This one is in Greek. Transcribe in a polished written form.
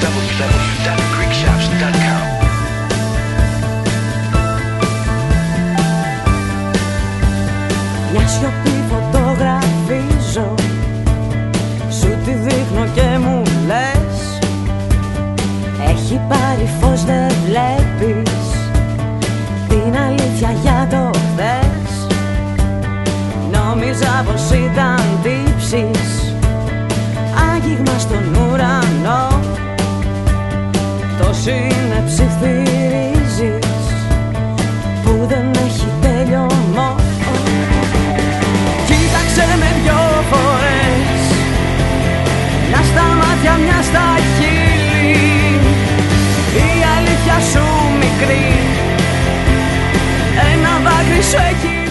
www.greekshops.com. Μια σιωπή φωτογραφίζω, σου τη δείχνω και μου λες, έχει πάρει φως, δεν βλέπεις την αλήθεια για το χθες. Νόμιζα πως ήταν τύψεις, άγγιγμα στον ουρανό. Τόση είναι ψιθυρίζεις που δεν έχει τελειωμό. Κοίταξε με δυο φορές, μια στα μάτια, μια στα χείλη. Η αλήθεια σου μικρή, ένα δάκρυ σου έχει